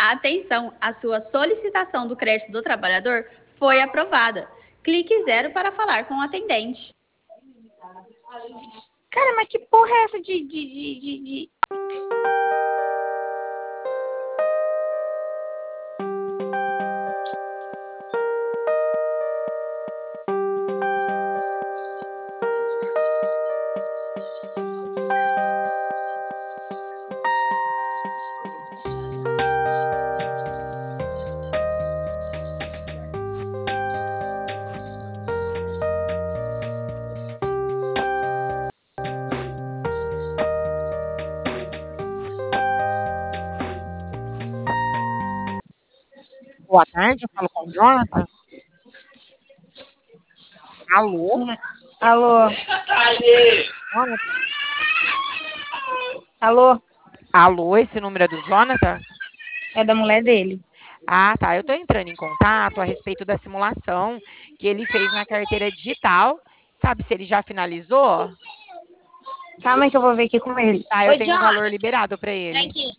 Atenção, a sua solicitação do crédito do trabalhador foi aprovada. Clique 0 para falar com o atendente. Cara, mas que porra é essa de... Boa tarde, eu falo com o Jonathan. Alô? Alô? Jonathan? Alô? Alô, esse número é do Jonathan? É da mulher dele. Ah, tá. Eu tô entrando em contato a respeito da simulação que ele fez na carteira digital. Sabe se ele já finalizou? Calma aí que eu vou ver aqui com ele. Tá, eu Oi, tenho um John. valor liberado para Vem ele. aqui.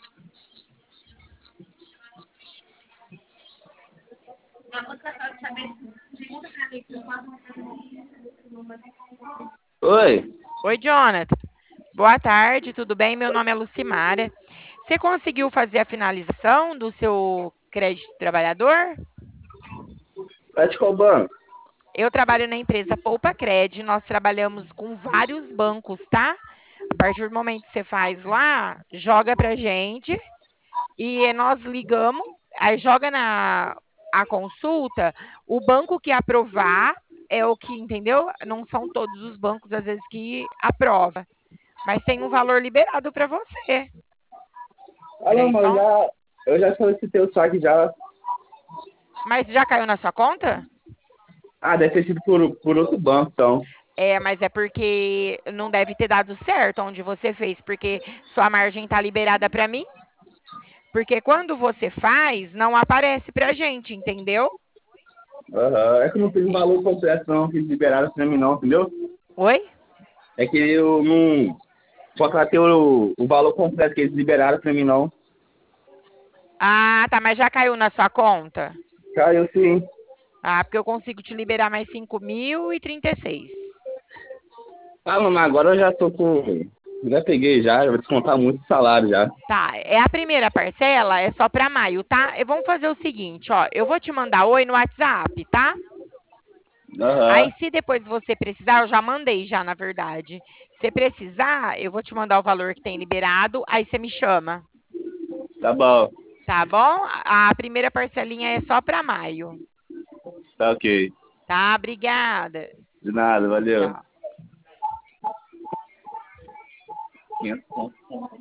Oi, Oi, Jonathan. Boa tarde, tudo bem? Meu nome é Lucimara. Você conseguiu fazer a finalização do seu crédito trabalhador? vai de qual banco? Eu trabalho na empresa Poupa Cred, nós trabalhamos com vários bancos, tá? A partir do momento que você faz lá, joga pra gente e nós ligamos, aí joga na a consulta, o banco que aprovar é o que, entendeu? Não são todos os bancos, às vezes, que aprova, mas tem um valor liberado para você. Ah, não, Peraí, mas só. eu já solicitei o saque já. Mas já caiu na sua conta? Ah, deve ter sido por outro banco, então. É, mas é porque não deve ter dado certo onde você fez, porque sua margem tá liberada para mim. Porque quando você faz, não aparece pra gente, entendeu? Aham. É que eu não fiz o valor completo, não, que eles liberaram pra mim, não, entendeu? Oi? É que eu não. Só que ter o valor completo que eles liberaram pra mim, não. Ah, tá, mas já caiu na sua conta? Caiu sim. Ah, porque eu consigo te liberar mais 5.036. Ah, mas agora eu já tô com. Já peguei já vou descontar muito salário já. Tá, é a primeira parcela, é só pra maio, tá? Vamos fazer o seguinte, ó, eu vou te mandar oi no WhatsApp, tá? Aí, Aham. se depois você precisar, eu já mandei já, na verdade. Se precisar, eu vou te mandar o valor que tem liberado, aí você me chama, Tá bom. tá bom? A primeira parcelinha é só pra maio, Tá ok. tá? Obrigada. De nada, valeu. Tchau. 500 pontos.